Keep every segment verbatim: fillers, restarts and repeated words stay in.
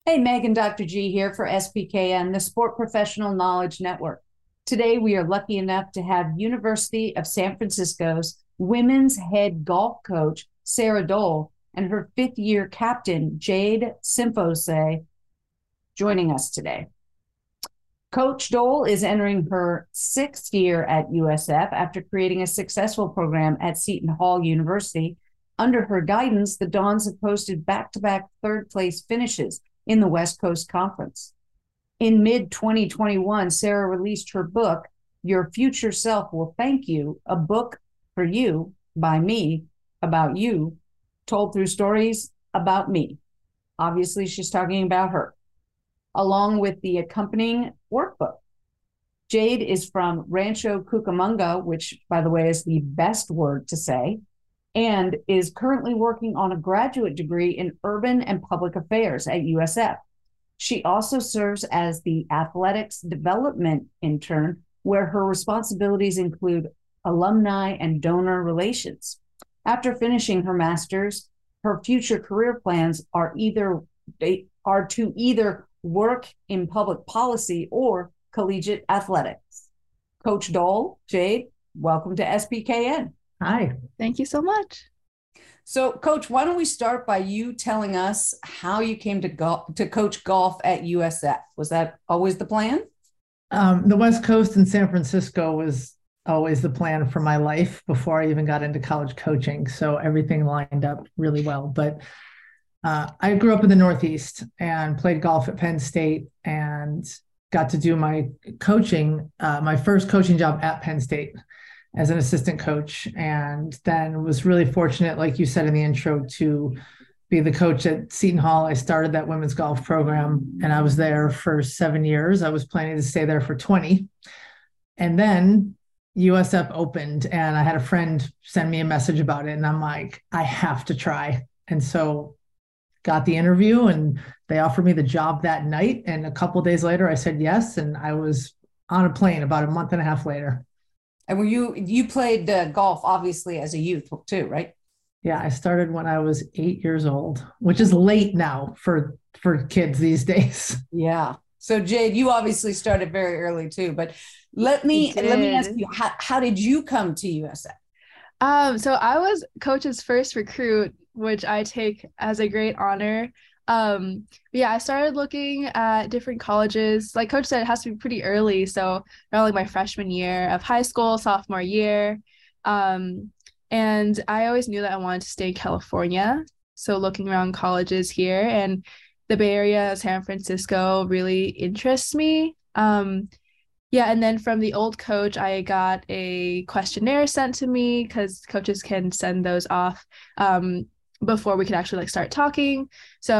Hey, Megan, Doctor G here for S P K N, the Sport Professional Knowledge Network. Today, we are lucky enough to have University of San Francisco's women's head golf coach, Sarah Dole, and her fifth year captain, Jade Symphose, joining us today. Coach Dole is entering her sixth year at U S F after creating a successful program at Seton Hall University. Under her guidance, the Dons have posted back-to-back third-place finishes in the West Coast Conference. In mid twenty twenty-one, Sarah released her book, Your Future Self Will Thank You, a book for you by me, about you, told through stories about me. Obviously, she's talking about her, along with the accompanying workbook. Jade is from Rancho Cucamonga, which, by the way, is the best word to say, and is currently working on a graduate degree in urban and public affairs at U S F. She also serves as the athletics development intern, where her responsibilities include alumni and donor relations. After finishing her master's, her future career plans are either they are to either work in public policy or collegiate athletics. Coach Dole, Jade, welcome to S P K N. Hi. Thank you so much. So, Coach, why don't we start by you telling us how you came to go- to coach golf at U S F? Was that always the plan? Um, the West Coast in San Francisco was always the plan for my life before I even got into college coaching. So everything lined up really well. But uh, I grew up in the Northeast and played golf at Penn State and got to do my coaching, uh, my first coaching job at Penn State as an assistant coach, and then was really fortunate, like you said in the intro, to be the coach at Seton Hall. I started that women's golf program and I was there for seven years. I was planning to stay there for twenty. And then U S F opened and I had a friend send me a message about it. And I'm like, I have to try. And so got the interview and they offered me the job that night. And a couple of days later, I said yes. And I was on a plane about a month and a half later. And were you, you played uh, golf, obviously, as a youth too, right? Yeah, I started when I was eight years old, which is late now for, for kids these days. Yeah. So Jade, you obviously started very early too, but let me, let me ask you, how, how did you come to U S F? Um, so I was coach's first recruit, which I take as a great honor. Um, yeah, I started looking at different colleges. Like Coach said, it has to be pretty early. So around like my freshman year of high school, sophomore year. Um, and I always knew that I wanted to stay in California. So looking around colleges here, and the Bay Area, San Francisco really interests me. Um, yeah, and then from the old coach, I got a questionnaire sent to me because coaches can send those off um, before we could actually like start talking.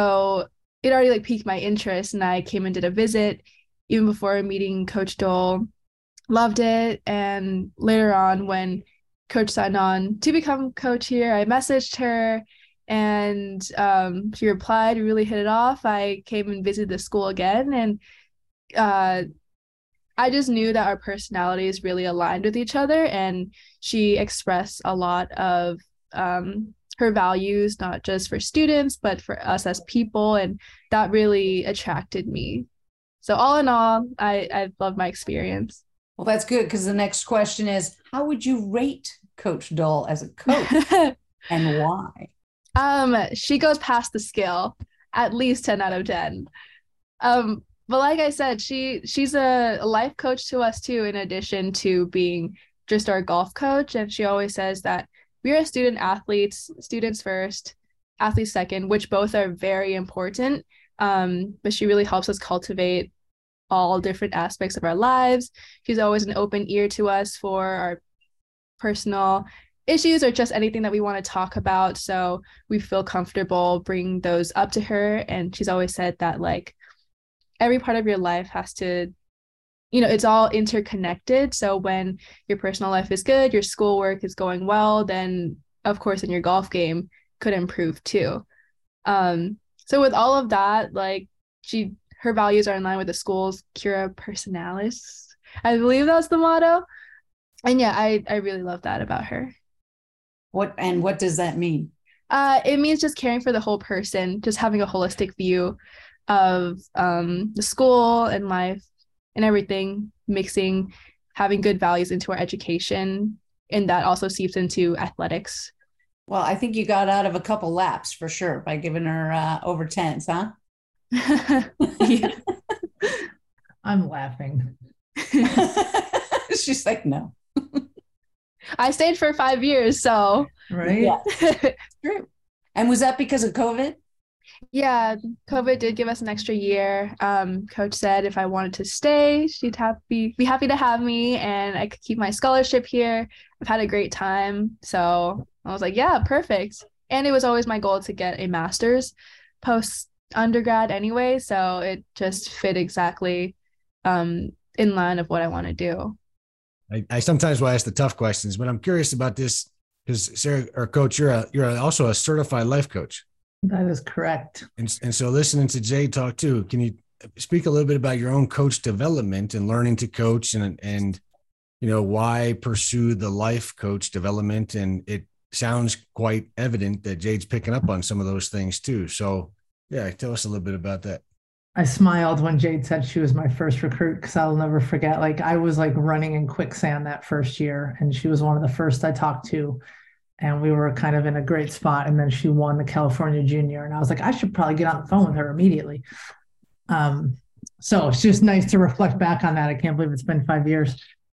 So it already like piqued my interest, and I came and did a visit even before meeting Coach Dole. Loved it, and later on when Coach signed on to become coach here, I messaged her and um, she replied. We really hit it off. I came and visited the school again, and uh, I just knew that our personalities really aligned with each other, and she expressed a lot of um, her values, not just for students, but for us as people, and that really attracted me. So all in all, I, I love my experience. Well, that's good, because the next question is, how would you rate Coach Dole as a coach and why? Um, she goes past the scale, at least ten out of ten. Um, But like I said, she she's a, a life coach to us too, in addition to being just our golf coach. And she always says that we are student athletes, students first, athletes second, which both are very important. Um, but she really helps us cultivate all different aspects of our lives. She's always an open ear to us for our personal issues or just anything that we want to talk about. So we feel comfortable bringing those up to her. And she's always said that like, every part of your life has to, you know, it's all interconnected. So when your personal life is good, your schoolwork is going well, then of course, in your golf game could improve too. Um, so with all of that, like she, her values are in line with the school's Cura Personalis. I believe that's the motto. And yeah, I, I really love that about her. What, and what does that mean? Uh, it means just caring for the whole person, just having a holistic view of um, the school and life and everything, mixing, having good values into our education. And that also seeps into athletics. Well, I think you got out of a couple laps for sure by giving her uh, over tens, huh? Yeah. I'm laughing. She's like, no. I stayed for five years, so. Right? Yeah, true. And was that because of COVID? Yeah, COVID did give us an extra year. Um, coach said if I wanted to stay, she'd have be be happy to have me, and I could keep my scholarship here. I've had a great time, so I was like, yeah, perfect. And it was always my goal to get a master's post undergrad anyway, so it just fit exactly um, in line of what I want to do. I, I sometimes will ask the tough questions, but I'm curious about this because Sarah, or Coach, you're a, you're also a certified life coach. That is correct. And, and so listening to Jade talk too, can you speak a little bit about your own coach development and learning to coach and, and, you know, why pursue the life coach development? And it sounds quite evident that Jade's picking up on some of those things too. So yeah, tell us a little bit about that. I smiled when Jade said she was my first recruit because I'll never forget. Like I was like running in quicksand that first year, and she was one of the first I talked to. And we were kind of in a great spot. And then she won the California Junior. And I was like, I should probably get on the phone with her immediately. Um, so it's just nice to reflect back on that. I can't believe it's been five years.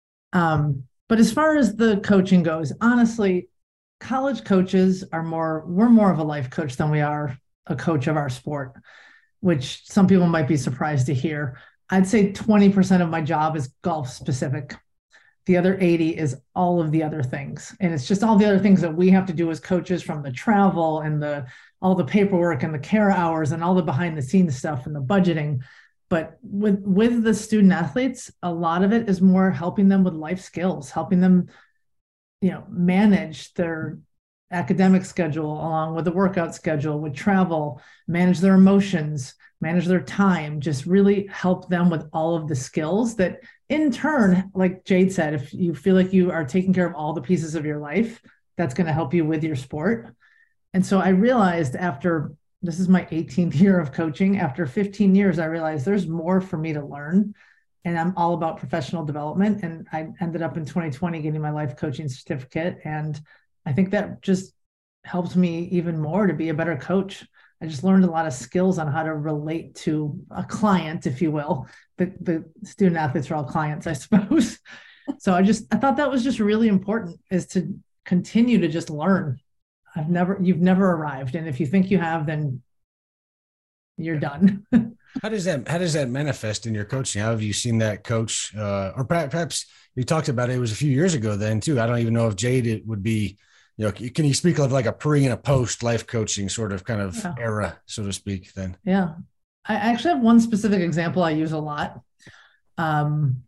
Um, but as far as the coaching goes, honestly, college coaches are more, we're more of a life coach than we are a coach of our sport, which some people might be surprised to hear. I'd say twenty percent of my job is golf specific. The other eighty is all of the other things. And it's just all the other things that we have to do as coaches, from the travel and the all the paperwork and the care hours and all the behind the scenes stuff and the budgeting. But with, with the student athletes, a lot of it is more helping them with life skills, helping them, you know, manage their academic schedule along with the workout schedule, with travel, manage their emotions, manage their time, just really help them with all of the skills that in turn, like Jade said, if you feel like you are taking care of all the pieces of your life, that's going to help you with your sport. And so I realized after, this is my eighteenth year of coaching, after fifteen years, I realized there's more for me to learn. And I'm all about professional development. And I ended up in twenty twenty getting my life coaching certificate. And I think that just helped me even more to be a better coach. I just learned a lot of skills on how to relate to a client, if you will. The, the student athletes are all clients, I suppose. So I just, I thought that was just really important, is to continue to just learn. I've never, you've never arrived. And if you think you have, then you're done. How does that, how does that manifest in your coaching? How have you seen that, Coach? Uh, or perhaps you talked about it, it was a few years ago then too. I don't even know if Jade, it would be, you know, can you speak of like a pre and a post life coaching sort of kind of yeah. era, so to speak then? Yeah. I actually have one specific example I use a lot. Um,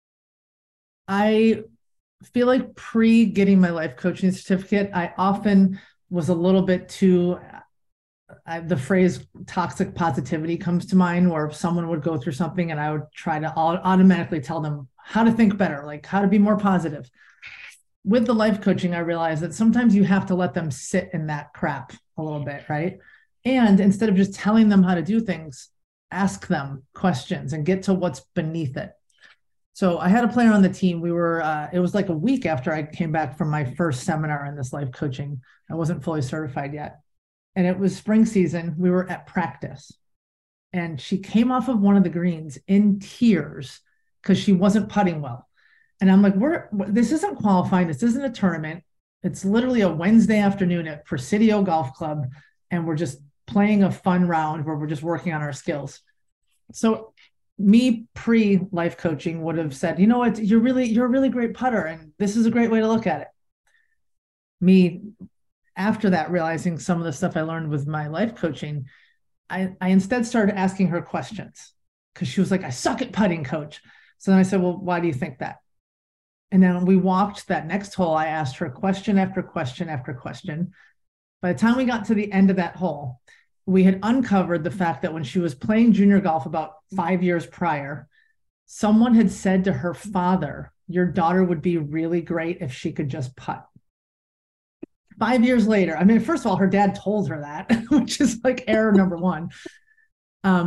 I feel like pre getting my life coaching certificate, I often was a little bit too, I, the phrase toxic positivity comes to mind, where if someone would go through something and I would try to automatically tell them how to think better, like how to be more positive. With the life coaching, I realized that sometimes you have to let them sit in that crap a little bit, right? And instead of just telling them how to do things, ask them questions and get to what's beneath it. So I had a player on the team. We were, uh, it was like a week after I came back from my first seminar in this life coaching. I wasn't fully certified yet. And it was spring season. We were at practice. And she came off of one of the greens in tears because she wasn't putting well. And I'm like, we're, this isn't qualifying. This isn't a tournament. It's literally a Wednesday afternoon at Presidio Golf Club. And we're just playing a fun round where we're just working on our skills. So me pre-life coaching would have said, you know what, you're really, you're a really great putter. And this is a great way to look at it. Me, after that, realizing some of the stuff I learned with my life coaching, I, I instead started asking her questions, because she was like, I suck at putting, coach. So then I said, well, why do you think that? And then we walked that next hole. I asked her question after question after question. By the time we got to the end of that hole, we had uncovered the fact that when she was playing junior golf about five years prior, someone had said to her father, your daughter would be really great if she could just putt. Five years later, I mean, first of all, her dad told her that, which is like error number one. Um,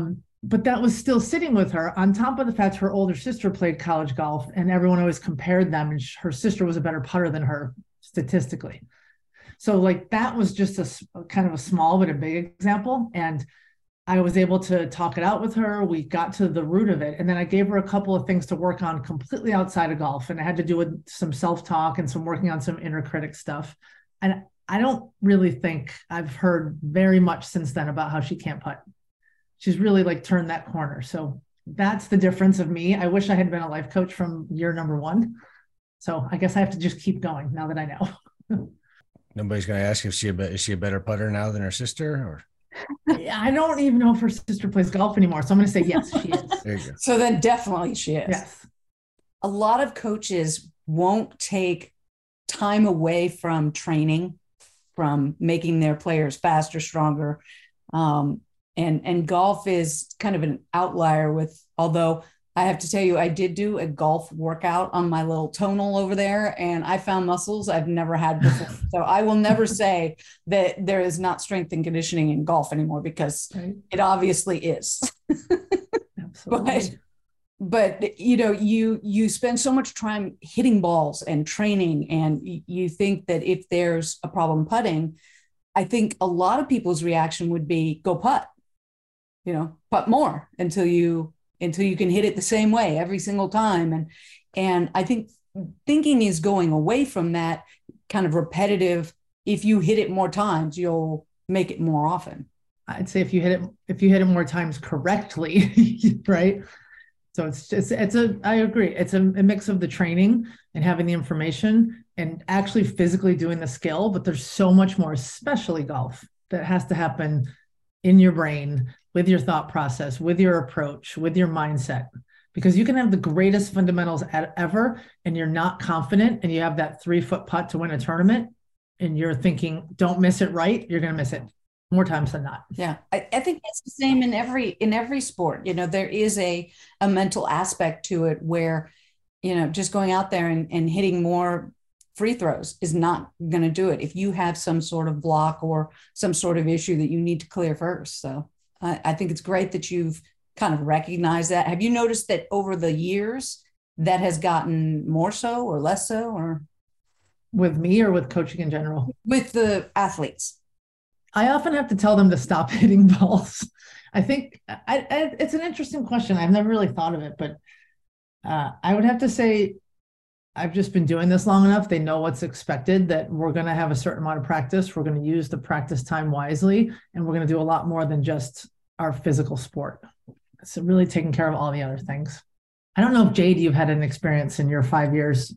but that was still sitting with her on top of the fact her older sister played college golf and everyone always compared them, and her sister was a better putter than her statistically. So like that was just a kind of a small but a big example. And I was able to talk it out with her. We got to the root of it. And then I gave her a couple of things to work on completely outside of golf. And it had to do with some self-talk and some working on some inner critic stuff. And I don't really think I've heard very much since then about how she can't putt. She's really like turned that corner. So that's the difference of me. I wish I had been a life coach from year number one. So I guess I have to just keep going now that I know. Nobody's going to ask if she a be- is she a better putter now than her sister, or? I don't even know if her sister plays golf anymore. So I'm going to say yes, she is. There you go. So then definitely she is. Yes. A lot of coaches won't take time away from training, from making their players faster, stronger. Um, and, and golf is kind of an outlier with, although I have to tell you, I did do a golf workout on my little tonal over there, and I found muscles I've never had before. So I will never say that there is not strength and conditioning in golf anymore, because right. It obviously is. Absolutely. But, but, you know, you, you spend so much time hitting balls and training, and you think that if there's a problem putting, I think a lot of people's reaction would be go putt, you know, putt more until you, until you can hit it the same way every single time. And, and I think thinking is going away from that kind of repetitive. If you hit it more times, you'll make it more often. I'd say if you hit it, if you hit it more times correctly, right? So it's just, it's a, I agree. It's a, a mix of the training and having the information and actually physically doing the skill, but there's so much more, especially golf, that has to happen in your brain, with your thought process, with your approach, with your mindset, because you can have the greatest fundamentals ever, and you're not confident, and you have that three foot putt to win a tournament, and you're thinking, don't miss it right. You're going to miss it more times than not. Yeah. I, I think it's the same in every, in every sport. You know, there is a, a mental aspect to it where, you know, just going out there and, and hitting more free throws is not going to do it if you have some sort of block or some sort of issue that you need to clear first. So I, I think it's great that you've kind of recognized that. Have you noticed that over the years that has gotten more so or less so, or with me or with coaching in general? With the athletes. I often have to tell them to stop hitting balls. I think I, I, it's an interesting question. I've never really thought of it, but uh, I would have to say I've just been doing this long enough. They know what's expected, that we're going to have a certain amount of practice. We're going to use the practice time wisely, and we're going to do a lot more than just our physical sport. It's really taking care of all the other things. I don't know if, Jade, you've had an experience in your five years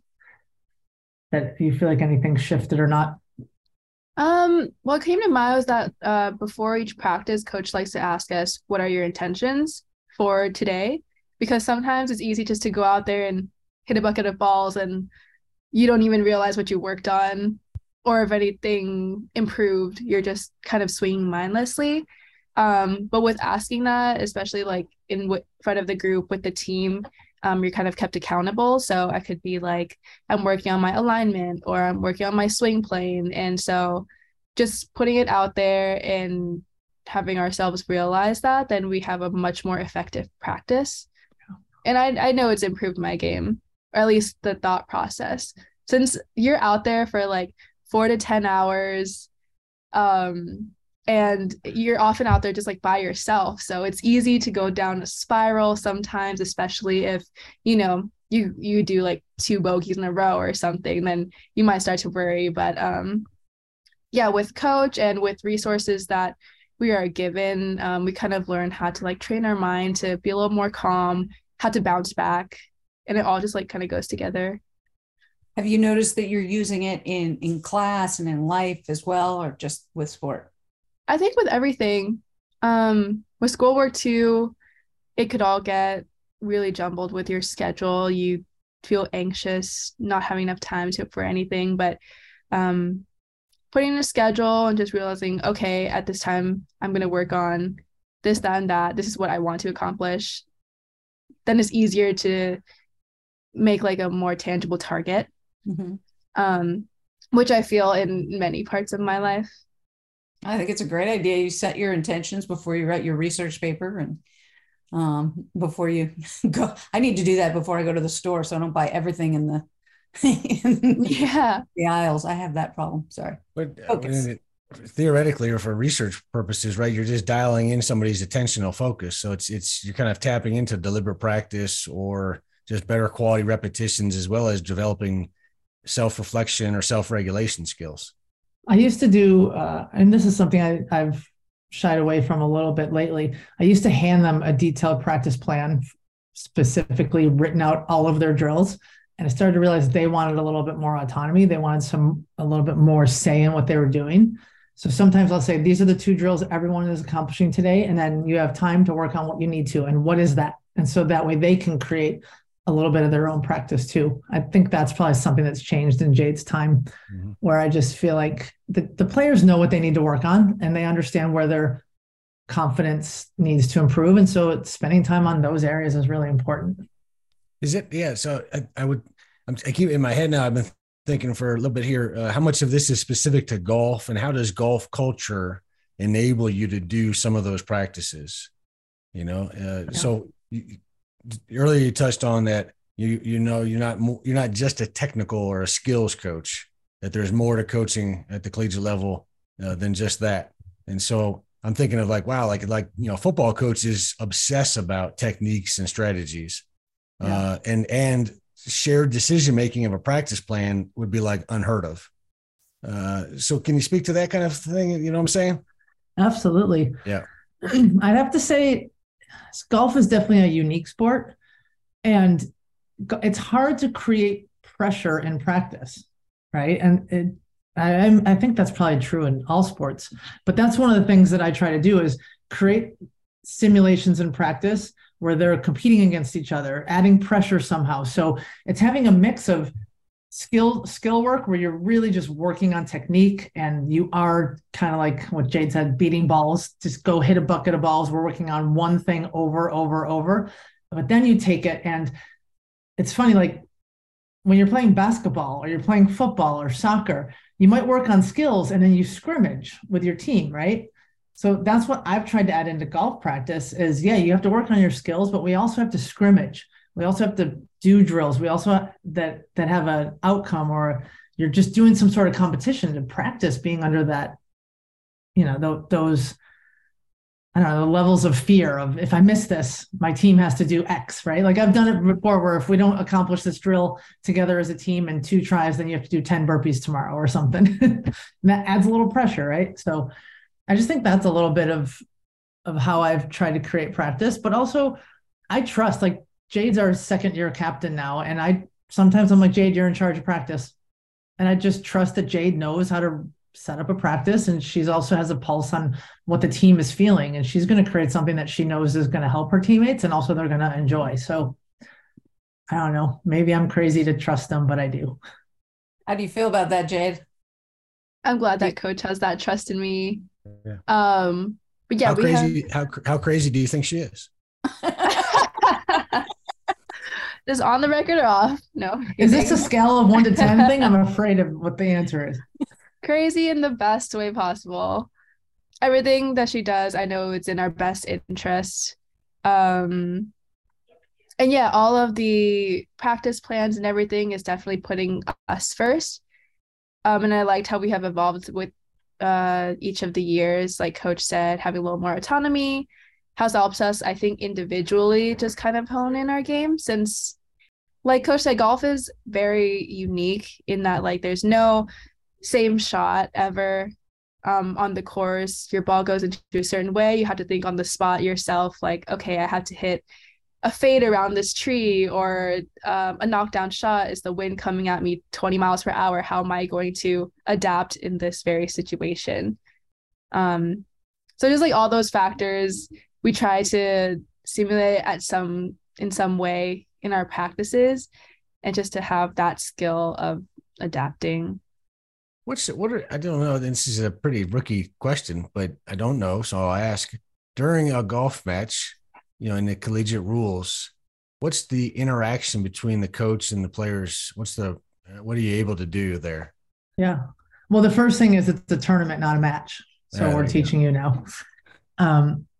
that you feel like anything shifted or not. Um, what came to mind was that uh, before each practice, coach likes to ask us, what are your intentions for today? Because sometimes it's easy just to go out there and hit a bucket of balls and you don't even realize what you worked on, or if anything improved, you're just kind of swinging mindlessly. Um, but with asking that, especially like in w- front of the group with the team, um, you're kind of kept accountable. So I could be like, I'm working on my alignment, or I'm working on my swing plane. And so just putting it out there and having ourselves realize that, then we have a much more effective practice. And I, I know it's improved my game, or at least the thought process. Since you're out there for like four to ten hours, um, and you're often out there just like by yourself. So it's easy to go down a spiral sometimes, especially if, you know, you, you do like two bogeys in a row or something, then you might start to worry. But um, yeah, with coach and with resources that we are given, um, we kind of learn how to like train our mind to be a little more calm, how to bounce back, and it all just like kind of goes together. Have you noticed that you're using it in, in class and in life as well, or just with sport? I think with everything, um, with schoolwork too, it could all get really jumbled with your schedule. You feel anxious, not having enough time to for anything, but um, putting in a schedule and just realizing, okay, at this time, I'm going to work on this, that, and that. This is what I want to accomplish. Then it's easier to make like a more tangible target, mm-hmm. um, which I feel in many parts of my life. I think it's a great idea. You set your intentions before you write your research paper, and um, before you go. I need to do that before I go to the store, so I don't buy everything in the in Yeah. the aisles. I have that problem. Sorry. But uh, it, theoretically, or for research purposes, right? You're just dialing in somebody's attentional focus. So it's it's you're kind of tapping into deliberate practice or just better quality repetitions, as well as developing self-reflection or self-regulation skills. I used to do, uh, and this is something I, I've shied away from a little bit lately. I used to hand them a detailed practice plan, specifically written out all of their drills. And I started to realize they wanted a little bit more autonomy. They wanted some, a little bit more say in what they were doing. So sometimes I'll say, these are the two drills everyone is accomplishing today. And then you have time to work on what you need to. And what is that? And so that way they can create a little bit of their own practice too. I think that's probably something that's changed in Jade's time, mm-hmm. where I just feel like the, the players know what they need to work on and they understand where their confidence needs to improve. And so it's spending time on those areas is really important. Is it? Yeah. So I, I would, I'm, I keep in my head now, I've been thinking for a little bit here, uh, how much of this is specific to golf and how does golf culture enable you to do some of those practices? You know, uh, yeah. so you, earlier you touched on that, you, you know, you're not, you're not just a technical or a skills coach, that there's more to coaching at the collegiate level uh, than just that. And so I'm thinking of like, wow, like, like, you know, football coaches obsess about techniques and strategies. Yeah. Uh, and, and shared decision-making of a practice plan would be like unheard of. Uh, so can you speak to that kind of thing? You know what I'm saying? Absolutely. Yeah. I'd have to say golf is definitely a unique sport, and it's hard to create pressure in practice. Right. And it, I, I think that's probably true in all sports, but that's one of the things that I try to do is create simulations in practice where they're competing against each other, adding pressure somehow. So it's having a mix of skill skill work where you're really just working on technique and you are kind of like what Jade said, beating balls, just go hit a bucket of balls. We're working on one thing over, over, over. But then you take it, and it's funny, like when you're playing basketball or you're playing football or soccer, you might work on skills and then you scrimmage with your team, right? So that's what I've tried to add into golf practice is, yeah, you have to work on your skills, but we also have to scrimmage. We also have to do drills. We also have that that have an outcome, or you're just doing some sort of competition to practice being under that, you know, th- those, I don't know, the levels of fear of if I miss this, my team has to do X, right? Like I've done it before where if we don't accomplish this drill together as a team in two tries, then you have to do ten burpees tomorrow or something. And that adds a little pressure, right? So I just think that's a little bit of, of how I've tried to create practice, but also I trust, like Jade's our second year captain now. And I, sometimes I'm like, Jade, you're in charge of practice. And I just trust that Jade knows how to set up a practice. And she's also has a pulse on what the team is feeling. And she's going to create something that she knows is going to help her teammates and also they're going to enjoy. So I don't know, maybe I'm crazy to trust them, but I do. How do you feel about that, Jade? I'm glad that coach has that trust in me. Yeah. Um, but yeah, how we crazy, have... how, how crazy do you think she is? Is on the record or off? No. Is this a scale of one to ten thing? I'm afraid of what the answer is. Crazy in the best way possible. Everything that she does, I know it's in our best interest. Um, and yeah, all of the practice plans and everything is definitely putting us first. Um, and I liked how we have evolved with uh, each of the years, like Coach said, having a little more autonomy has helped us, I think, individually just kind of hone in our game, since, like Coach said, golf is very unique in that, like, there's no same shot ever um, on the course. Your ball goes into a certain way. You have to think on the spot yourself, like, okay, I have to hit a fade around this tree, or um, a knockdown shot. Is the wind coming at me twenty miles per hour? How am I going to adapt in this very situation? Um, so just like all those factors, we try to simulate at some in some way in our practices, and just to have that skill of adapting. What's what are, I don't know. This is a pretty rookie question, but I don't know, so I'll ask. During a golf match, you know, in the collegiate rules, what's the interaction between the coach and the players? What's the, what are you able to do there? Yeah. Well, the first thing is it's a tournament, not a match. So Yeah, we're you teaching go. you now. Um,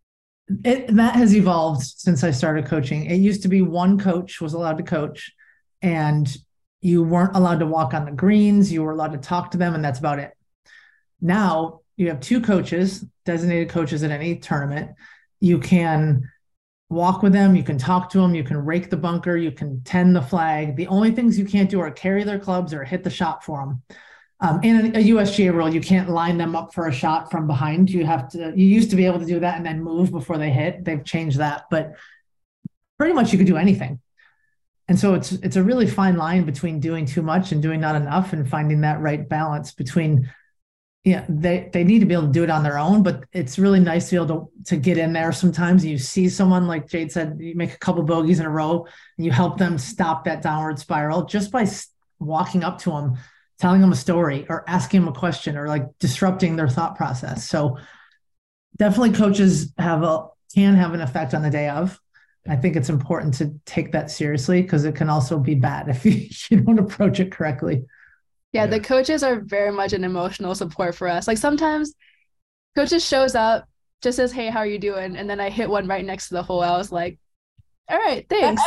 it, that has evolved since I started coaching. It used to be one coach was allowed to coach, and you weren't allowed to walk on the greens. You were allowed to talk to them, and that's about it. Now you have two coaches, designated coaches at any tournament. You can walk with them. You can talk to them. You can rake the bunker. You can tend the flag. The only things you can't do are carry their clubs or hit the shot for them. Um, in a U S G A rule, you can't line them up for a shot from behind. You have to, you used to be able to do that and then move before they hit. They've changed that, but pretty much you could do anything. And so it's, it's a really fine line between doing too much and doing not enough, and finding that right balance between, yeah, they, they need to be able to do it on their own, but it's really nice to be able to, to get in there. Sometimes you see someone, like Jade said, you make a couple bogeys in a row and you help them stop that downward spiral just by walking up to them, telling them a story or asking them a question, or like disrupting their thought process. So definitely coaches have a, can have an effect on the day of. I think it's important to take that seriously, because it can also be bad if you, you don't approach it correctly. Yeah, Yeah. the coaches are very much an emotional support for us. Like sometimes coaches shows up, just says, "Hey, how are you doing?" And then I hit one right next to the hole. I was like, "All right, thanks."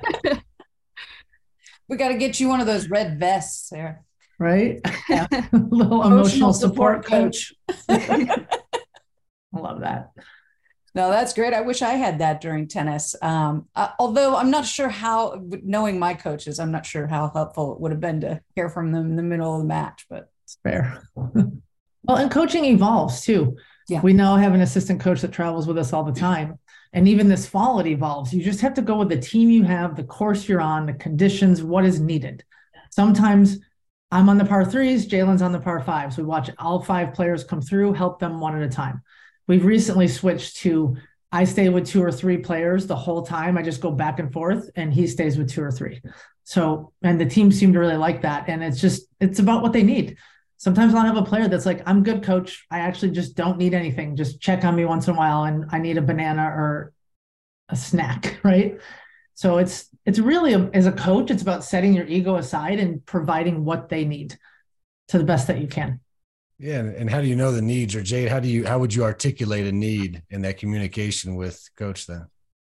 We got to get you one of those red vests, Sarah. Right? Yeah. Little emotional support coach. I love that. No, that's great. I wish I had that during tennis. Um, uh, although I'm not sure how, knowing my coaches, I'm not sure how helpful it would have been to hear from them in the middle of the match, but It's fair. Well, and coaching evolves too. Yeah. We now have an assistant coach that travels with us all the time. And even this fall, it evolves. You just have to go with the team you have, the course you're on, the conditions, what is needed. Sometimes I'm on the par threes, Jalen's on the par fives. We watch all five players come through, help them one at a time. We've recently switched to, I stay with two or three players the whole time. I just go back and forth, and he stays with two or three. So, and the team seem to really like that. And it's just, it's about what they need. Sometimes I'll have a player that's like, "I'm good, coach. I actually just don't need anything. Just check on me once in a while, and I need a banana or a snack," right? So it's, it's really, a, as a coach, it's about setting your ego aside and providing what they need to the best that you can. Yeah. And how do you know the needs? Or Jade, how do you, how would you articulate a need in that communication with coach then?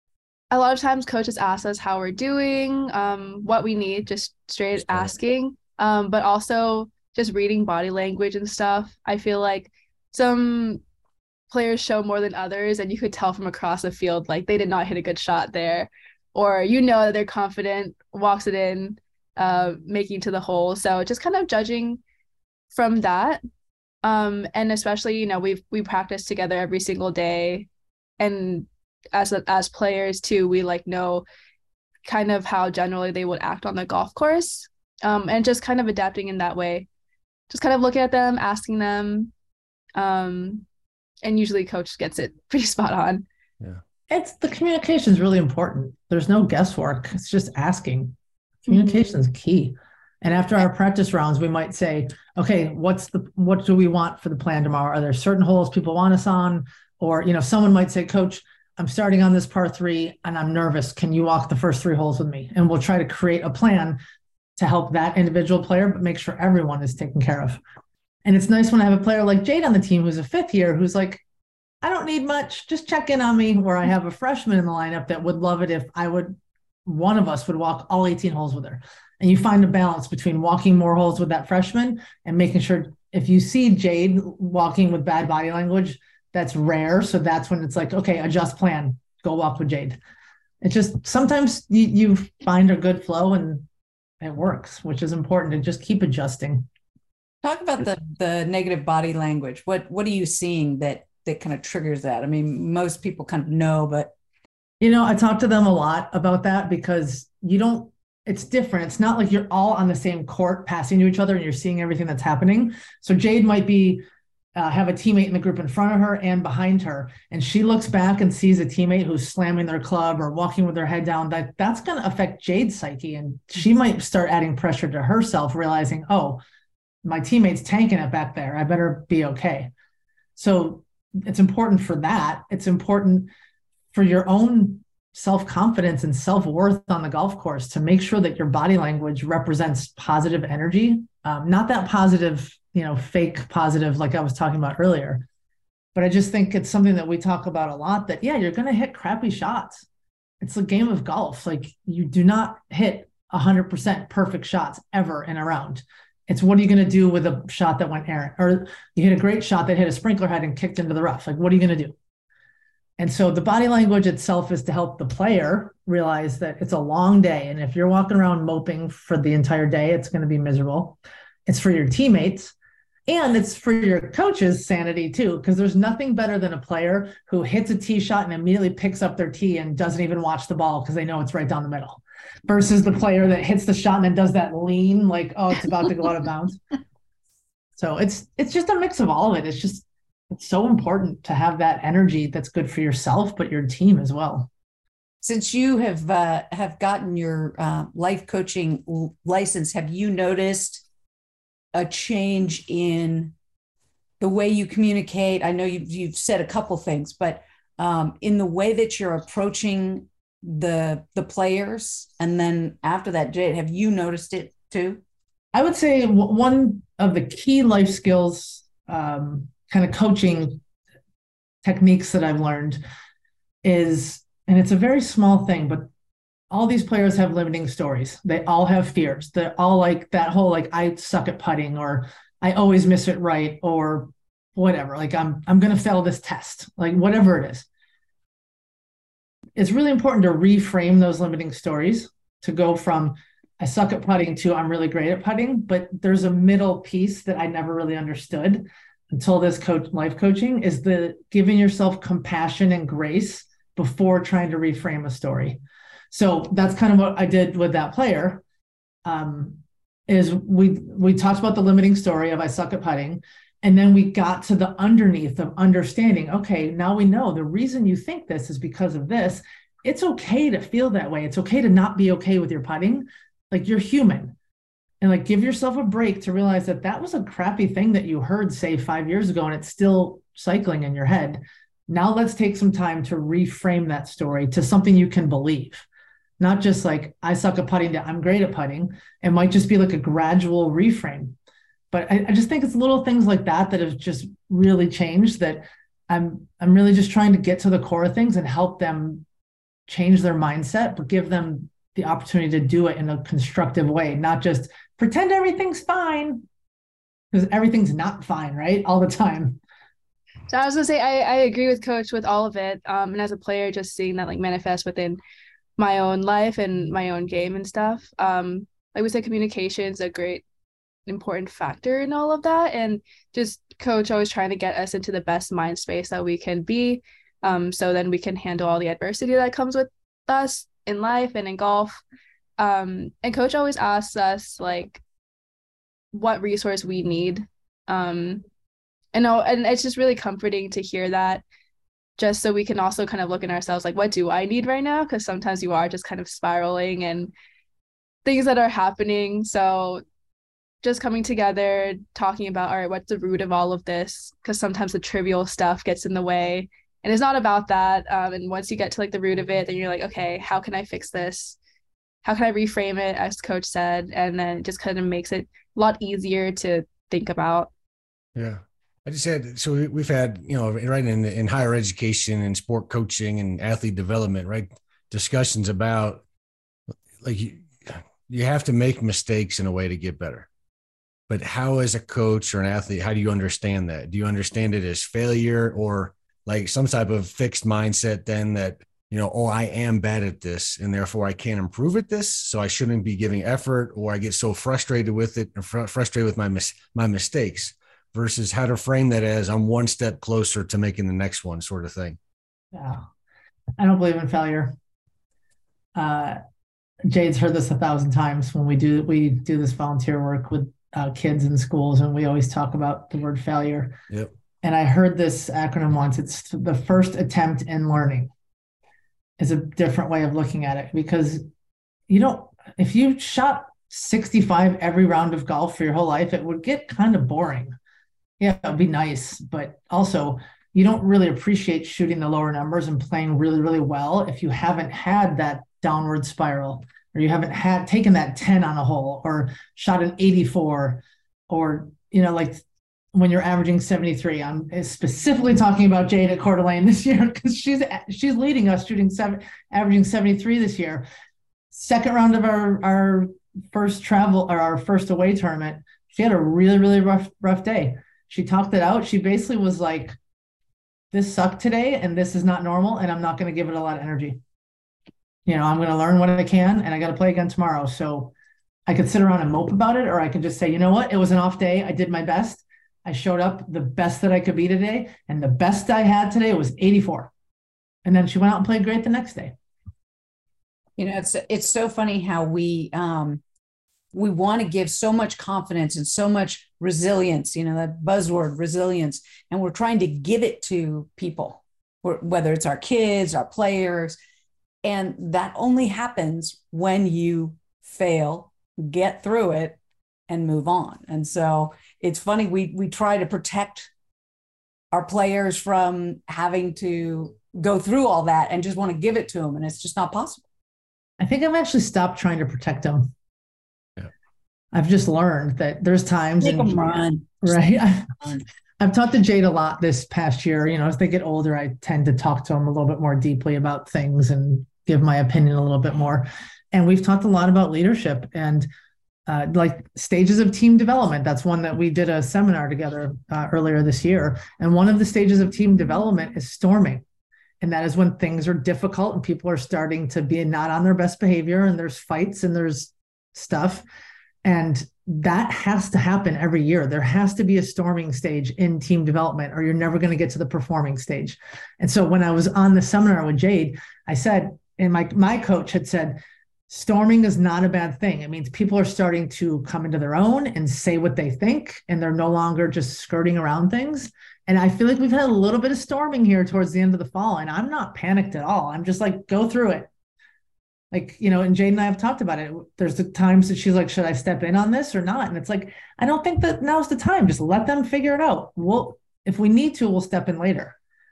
A lot of times coaches ask us how we're doing, um, what we need, just straight Sure. asking, um, but also just reading body language and stuff. I feel like some players show more than others, and you could tell from across the field, like they did not hit a good shot there, or you know that they're confident, walks it in, uh, making to the hole. So just kind of judging from that. Um, and especially, you know, we've, we practice together every single day. And as, a, as players too, we like know kind of how generally they would act on the golf course, um, and just kind of adapting in that way. Just kind of looking at them, asking them, um, and usually coach gets it pretty spot on. Yeah. It's, the communication is really important. There's no guesswork. It's just asking. Communication is key. And after our practice rounds, we might say, "Okay, what's the, what do we want for the plan tomorrow? Are there certain holes people want us on?" Or, you know, someone might say, "Coach, I'm starting on this par three and I'm nervous. Can you walk the first three holes with me?" And we'll try to create a plan to help that individual player, but make sure everyone is taken care of. And it's nice when I have a player like Jade on the team, who's a fifth year, who's like, "I don't need much. Just check in on me." Where I have a freshman in the lineup that would love it if I would, one of us would walk all eighteen holes with her. And you find a balance between walking more holes with that freshman and making sure, if you see Jade walking with bad body language, that's rare. So that's when it's like, okay, adjust plan, go walk with Jade. It just, sometimes you, you find a good flow and it works, which is important, to just keep adjusting. talk about the the negative body language. What what are you seeing that that kind of triggers that? I mean, most people kind of know, but You know, I talk to them a lot about that, because you don't, it's different. It's not like you're all on the same court passing to each other and you're seeing everything that's happening. So Jade might be, uh, have a teammate in the group in front of her and behind her, and she looks back and sees a teammate who's slamming their club or walking with their head down. That that's going to affect Jade's psyche. And she might start adding pressure to herself, realizing, "Oh, my teammate's tanking it back there. I better be okay." So it's important for that. It's important for your own self-confidence and self-worth on the golf course to make sure that your body language represents positive energy, um, not that positive, you know, fake positive, like I was talking about earlier, But I just think it's something that we talk about a lot, that, yeah, you're going to hit crappy shots. It's a game of golf. Like, you do not hit one hundred percent perfect shots ever in a round. It's what are you going to do with a shot that went errant? Or you hit a great shot that hit a sprinkler head and kicked into the rough. Like, what are you going to do? And so the body language itself is to help the player realize that it's a long day. And if you're walking around moping for the entire day, it's going to be miserable. It's for your teammates. And it's for your coach's sanity too, because there's nothing better than a player who hits a tee shot and immediately picks up their tee and doesn't even watch the ball because they know it's right down the middle, versus the player that hits the shot and then does that lean like, oh, it's about to go out of bounds. So it's it's just a mix of all of it. It's just, it's so important to have that energy that's good for yourself, but your team as well. Since you have uh, have gotten your uh, life coaching license, have you noticed a change in the way you communicate? I know you've, you've said a couple things, but um, in the way that you're approaching the the players, and then after that, Jade, have you noticed it too? I would say one of the key life skills, um, kind of coaching techniques that I've learned is, and it's a very small thing, but all these players have limiting stories. They all have fears. They're all like that whole, like, I suck at putting, or I always miss it right, or whatever. Like, I'm, I'm going to fail this test, like whatever it is. It's really important to reframe those limiting stories, to go from I suck at putting to I'm really great at putting. But there's a middle piece that I never really understood until this coach life coaching, is the giving yourself compassion and grace before trying to reframe a story. So that's kind of what I did with that player. Um, is we we talked about the limiting story of I suck at putting, and then we got to the underneath of understanding, okay, now we know the reason you think this is because of this. It's okay to feel that way. It's okay to not be okay with your putting. Like, you're human. And like, give yourself a break to realize that that was a crappy thing that you heard, say, five years ago, and it's still cycling in your head. Now let's take some time to reframe that story to something you can believe. Not just like, I suck at putting to I'm great at putting. It might just be like a gradual reframe. But I, I just think it's little things like that that have just really changed, that I'm I'm really just trying to get to the core of things and help them change their mindset, but give them the opportunity to do it in a constructive way, not just pretend everything's fine, because everything's not fine, right? All the time. So I was gonna say, I, I agree with Coach with all of it. Um, and as a player, just seeing that like manifest within my own life and my own game and stuff. Um, like we said, communication is a great important factor in all of that. And just Coach always trying to get us into the best mind space that we can be. Um, so then we can handle all the adversity that comes with us in life and in golf. Um, and Coach always asks us like what resource we need. Um, and, and it's just really comforting to hear that, just so we can also kind of look in ourselves, like, what do I need right now? Because sometimes you are just kind of spiraling and things that are happening. So just coming together, talking about, all right, what's the root of all of this? Because sometimes the trivial stuff gets in the way, and it's not about that. Um, and once you get to like the root of it, then you're like, okay, how can I fix this? How can I reframe it, as Coach said? And then it just kind of makes it a lot easier to think about. Yeah. I just had, so we've had, you know, right in, in higher education and sport coaching and athlete development, right? Discussions about like, you, you have to make mistakes in a way to get better. But how, as a coach or an athlete, how do you understand that? Do you understand it as failure, or like some type of fixed mindset then that, you know, oh, I am bad at this and therefore I can't improve at this, so I shouldn't be giving effort, or I get so frustrated with it and fr- frustrated with my mis- my mistakes, versus how to frame that as I'm one step closer to making the next one, sort of thing. Yeah. I don't believe in failure. Uh, Jade's heard this a thousand times when we do, we do this volunteer work with uh, kids in schools, and we always talk about the word failure. Yep. And I heard this acronym once. It's the first attempt in learning. Is a different way of looking at it, because you don't, if you shot sixty-five every round of golf for your whole life, it would get kind of boring. Yeah, it would be nice, but also you don't really appreciate shooting the lower numbers and playing really, really well if you haven't had that downward spiral, or you haven't had taken that ten on a hole, or shot an eighty-four, or, you know, like when you're averaging seventy-three. I'm specifically talking about Jade at Coeur d'Alene this year because she's she's leading us, shooting seven, averaging seventy-three this year. Second round of our our first travel or our first away tournament, she had a really really rough rough day. She talked it out. She basically was like, "This sucked today, and this is not normal, and I'm not going to give it a lot of energy. You know, I'm going to learn what I can, and I got to play again tomorrow." So I could sit around and mope about it, or I could just say, you know what, it was an off day. I did my best. I showed up the best that I could be today. And the best I had today was eighty-four. And then she went out and played great the next day. You know, it's it's so funny how we um, we want to give so much confidence and so much resilience, you know, that buzzword resilience, and we're trying to give it to people, whether it's our kids, our players. And that only happens when you fail, get through it, and move on. And so it's funny, we we try to protect our players from having to go through all that and just want to give it to them, and it's just not possible. I think I've actually stopped trying to protect them. Yeah. I've just learned that there's times Make and them run. Right. I've, I've talked to Jade a lot this past year. You know, as they get older, I tend to talk to them a little bit more deeply about things and give my opinion a little bit more. And we've talked a lot about leadership and Uh, like stages of team development. That's one that we did a seminar together uh, earlier this year. And one of the stages of team development is storming. And that is when things are difficult and people are starting to be not on their best behavior, and there's fights and there's stuff. And that has to happen every year. There has to be a storming stage in team development, or you're never going to get to the performing stage. And so when I was on the seminar with Jade, I said, and my, my coach had said, storming is not a bad thing. It means people are starting to come into their own and say what they think, and they're no longer just skirting around things. And I feel like we've had a little bit of storming here towards the end of the fall, and I'm not panicked at all. I'm just like, go through it. Like, you know, and Jade and I have talked about it. There's the times that she's like, should I step in on this or not? And it's like, I don't think that now's the time. Just let them figure it out. We'll, if we need to, we'll step in later.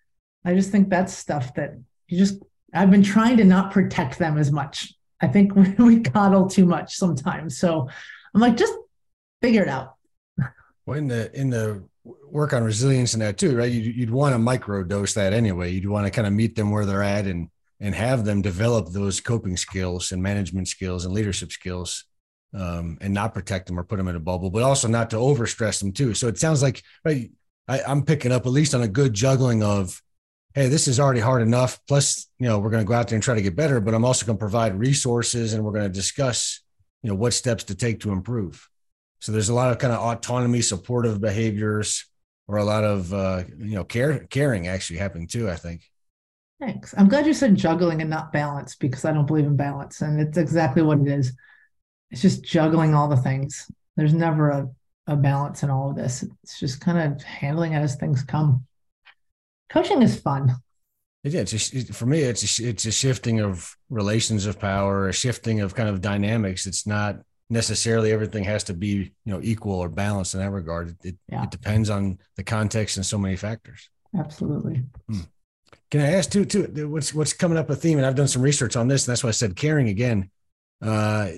I just think that's stuff that you just, I've been trying to not protect them as much. I think we, we coddle too much sometimes. So I'm like, just figure it out. Well, in the, in the work on resilience and that too, right? You'd, you'd want to micro dose that anyway. You'd want to kind of meet them where they're at and, and have them develop those coping skills and management skills and leadership skills, um, and not protect them or put them in a bubble, but also not to overstress them too. So it sounds like, right, I, I'm picking up at least on a good juggling of, hey, this is already hard enough. Plus, you know, we're going to go out there and try to get better, but I'm also going to provide resources, and we're going to discuss, you know, what steps to take to improve. So there's a lot of kind of autonomy, supportive behaviors, or a lot of, uh, you know, care, caring actually happening too, I think. Thanks. I'm glad you said juggling and not balance, because I don't believe in balance. And it's exactly what it is. It's just juggling all the things. There's never a, a balance in all of this. It's just kind of handling it as things come. Coaching is fun. Yeah, it's just, it, for me, it's a, it's a shifting of relations of power, a shifting of kind of dynamics. It's not necessarily everything has to be, you know, equal or balanced in that regard. It, it, Yeah. it depends on the context and so many factors. Absolutely. Hmm. Can I ask too, too, what's, what's coming up a theme? And I've done some research on this, and that's why I said caring again. Uh,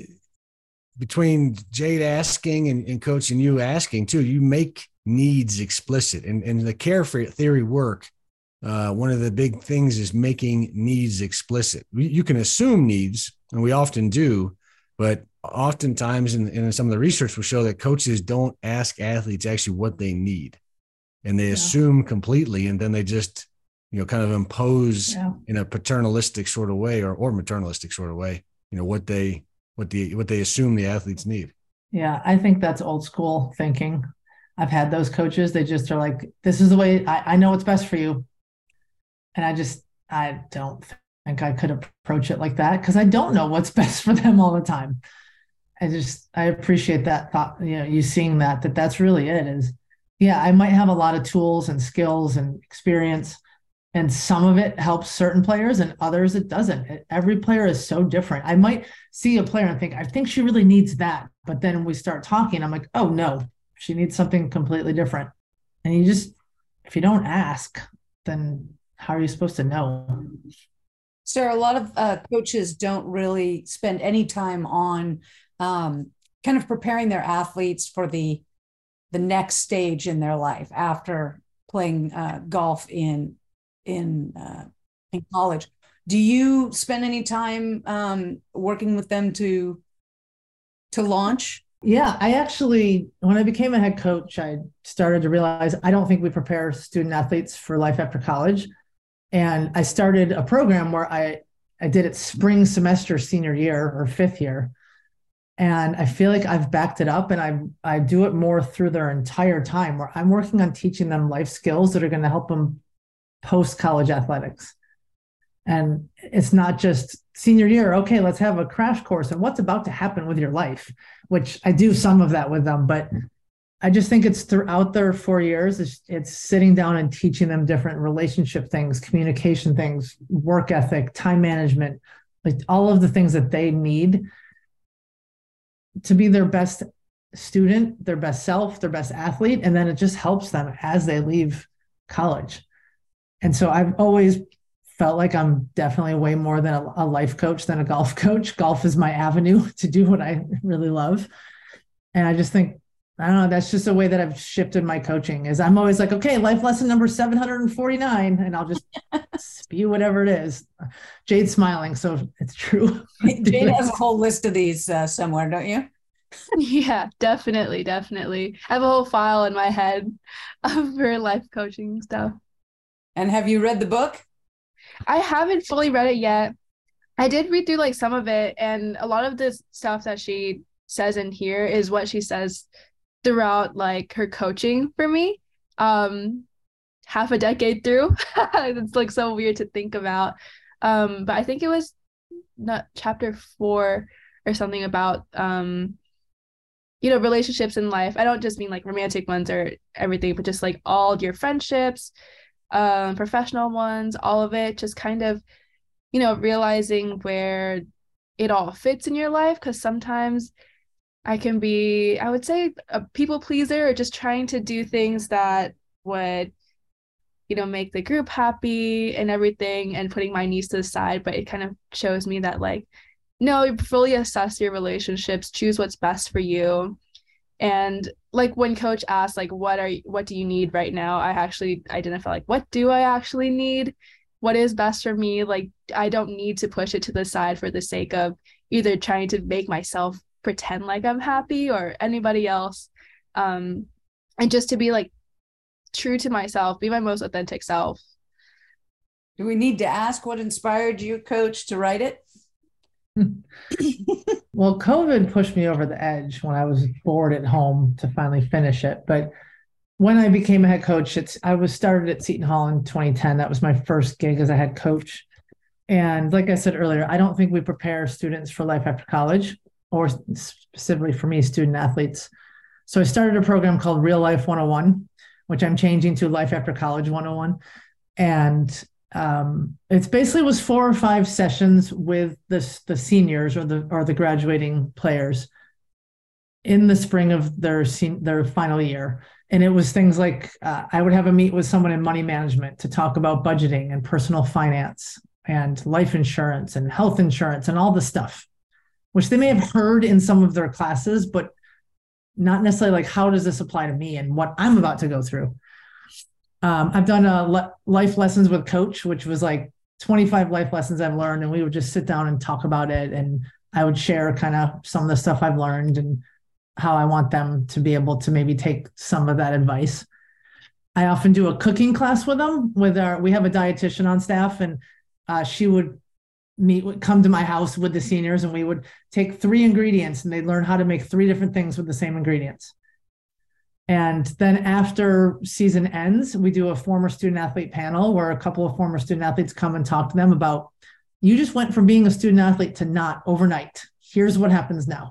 between Jade asking and, and Coach and you asking too, you make needs explicit. And, and the care theory work, Uh, one of the big things is making needs explicit. You can assume needs, and we often do, but oftentimes in, in some of the research will show that coaches don't ask athletes actually what they need, and they yeah. assume completely, and then they just, you know, kind of impose yeah. in a paternalistic sort of way or, or maternalistic sort of way, you know, what they, what the, what they assume the athletes need. Yeah. I think that's old school thinking. I've had those coaches. They just are like, this is the way I, I know what's best for you. And I just, I don't think I could approach it like that, because I don't know what's best for them all the time. I just, I appreciate that thought, you know, you seeing that, that that's really it is, yeah, I might have a lot of tools and skills and experience, and some of it helps certain players and others it doesn't. It, every player is so different. I might see a player and think, I think she really needs that. But then we start talking, I'm like, oh no, she needs something completely different. And you just, if you don't ask, then how are you supposed to know? Sarah, a lot of uh, coaches don't really spend any time on um, kind of preparing their athletes for the the next stage in their life after playing uh, golf in in uh, in college. Do you spend any time um, working with them to to launch? Yeah, I actually, when I became a head coach, I started to realize I don't think we prepare student athletes for life after college. And I started a program where I, I did it spring semester, senior year or fifth year. And I feel like I've backed it up, and I, I do it more through their entire time, where I'm working on teaching them life skills that are going to help them post-college athletics. And it's not just senior year, okay, let's have a crash course on what's about to happen with your life, which I do some of that with them. But I just think it's throughout their four years, it's, it's sitting down and teaching them different relationship things, communication things, work ethic, time management, like all of the things that they need to be their best student, their best self, their best athlete. And then it just helps them as they leave college. And so I've always felt like I'm definitely way more than a, a life coach than a golf coach. Golf is my avenue to do what I really love. And I just think, I don't know, that's just a way that I've shifted my coaching is I'm always like, okay, life lesson number seven hundred forty-nine, and I'll just spew whatever it is. Jade's smiling, so it's true. Jade has a whole list of these uh, somewhere, don't you? Yeah, definitely, definitely. I have a whole file in my head of her life coaching stuff. And have you read the book? I haven't fully read it yet. I did read through like some of it, and a lot of the stuff that she says in here is what she says throughout like her coaching for me. Um, half a decade through. It's like so weird to think about. Um, but I think it was not chapter four or something about um, you know, relationships in life. I don't just mean like romantic ones or everything, but just like all your friendships, um, professional ones, all of it, just kind of, you know, realizing where it all fits in your life. Because sometimes I can be, I would say, a people pleaser, or just trying to do things that would, you know, make the group happy and everything, and putting my needs to the side. But it kind of shows me that, like, no, you fully assess your relationships, choose what's best for you. And like when coach asked, like, what are you, what do you need right now? I actually identify, like, what do I actually need? What is best for me? Like, I don't need to push it to the side for the sake of either trying to make myself pretend like I'm happy or anybody else. Um, and just to be like true to myself, be my most authentic self. Do we need to ask what inspired you, Coach, to write it? Well, COVID pushed me over the edge when I was bored at home to finally finish it. But when I became a head coach, it's I was started at Seton Hall in twenty ten. That was my first gig as a head coach. And like I said earlier, I don't think we prepare students for life after college, or specifically for me, student athletes. So I started a program called Real Life one oh one, which I'm changing to Life After College one oh one. And um, it's basically was four or five sessions with the, the seniors or the or the graduating players in the spring of their their final year. And it was things like uh, I would have a meet with someone in money management to talk about budgeting and personal finance and life insurance and health insurance and all the stuff, which they may have heard in some of their classes, but not necessarily like, how does this apply to me and what I'm about to go through? Um, I've done a le- life lessons with coach, which was like twenty-five life lessons I've learned. And we would just sit down and talk about it. And I would share kind of some of the stuff I've learned and how I want them to be able to maybe take some of that advice. I often do a cooking class with them with our, we have a dietitian on staff, and uh, she would meet, would come to my house with the seniors, and we would take three ingredients and they'd learn how to make three different things with the same ingredients. And then after season ends, we do a former student athlete panel where a couple of former student athletes come and talk to them about, you just went from being a student athlete to not overnight. Here's what happens now.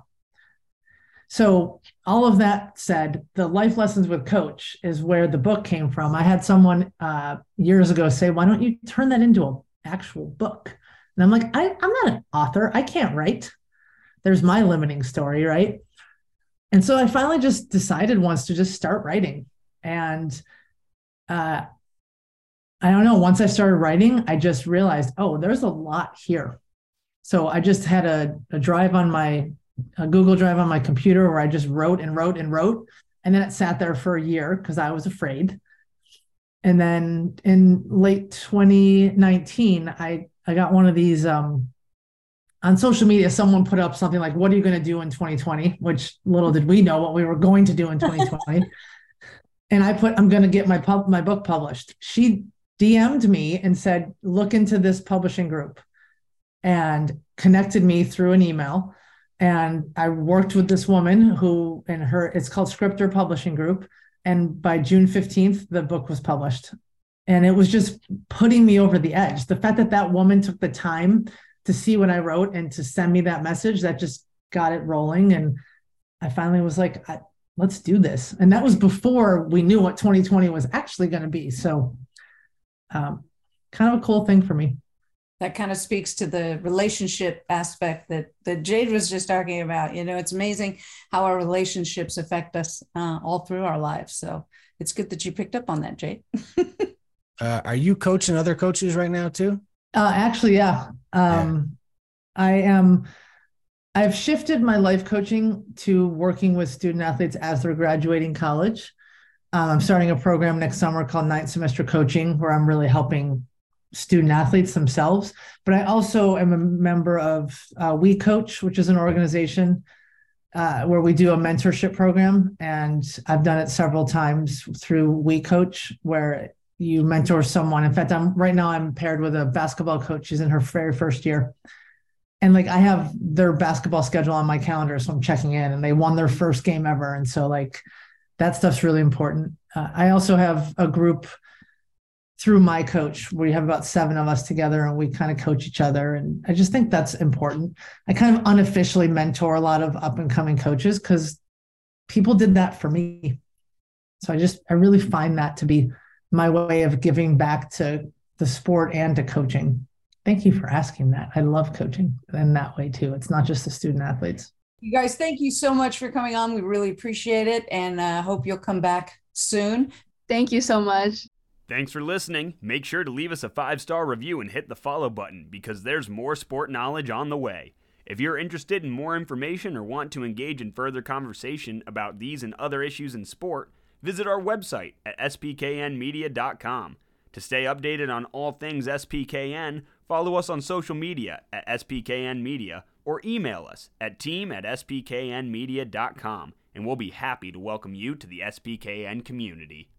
So all of that said, the life lessons with coach is where the book came from. I had someone uh, years ago say, why don't you turn that into an actual book? And I'm like, I, I'm not an author. I can't write. There's my limiting story, right? And so I finally just decided once to just start writing. And uh, I don't know, once I started writing, I just realized, oh, there's a lot here. So I just had a, a drive on my, a Google Drive on my computer where I just wrote and wrote and wrote. And then it sat there for a year because I was afraid. And then in late twenty nineteen, I, I got one of these, um, on social media, someone put up something like, what are you going to do in twenty twenty? Which little did we know what we were going to do in twenty twenty. And I put, I'm going to get my pub, my book published. She D M'd me and said, look into this publishing group, and connected me through an email. And I worked with this woman who, in her, it's called Scriptor Publishing Group. And by June fifteenth, the book was published. And it was just putting me over the edge. The fact that that woman took the time to see what I wrote and to send me that message, that just got it rolling. And I finally was like, I, let's do this. And that was before we knew what twenty twenty was actually going to be. So um, kind of a cool thing for me. That kind of speaks to the relationship aspect that, that Jade was just talking about. You know, it's amazing how our relationships affect us uh, all through our lives. So it's good that you picked up on that, Jade. uh, are you coaching other coaches right now too? Uh, actually, yeah. Um, yeah. I am. I've shifted my life coaching to working with student athletes as they're graduating college. Um, I'm starting a program next summer called Ninth Semester Coaching, where I'm really helping student athletes themselves. But I also am a member of uh, We Coach, which is an organization uh, where we do a mentorship program. And I've done it several times through We Coach, where you mentor someone. In fact, I'm right now I'm paired with a basketball coach. She's in her very first year. And like, I have their basketball schedule on my calendar. So I'm checking in, and they won their first game ever. And so like, that stuff's really important. Uh, I also have a group through My Coach. We have about seven of us together, and we kind of coach each other. And I just think that's important. I kind of unofficially mentor a lot of up and coming coaches because people did that for me. So I just, I really find that to be my way of giving back to the sport and to coaching. Thank you for asking that. I love coaching in that way too. It's not just the student athletes. You guys, thank you so much for coming on. We really appreciate it, and I uh, hope you'll come back soon. Thank you so much. Thanks for listening. Make sure to leave us a five-star review and hit the follow button, because there's more sport knowledge on the way. If you're interested in more information or want to engage in further conversation about these and other issues in sport, visit our website at s p k n media dot com. To stay updated on all things S P K N, follow us on social media at S P K N Media or email us at team at s p k n media dot com, and we'll be happy to welcome you to the S P K N community.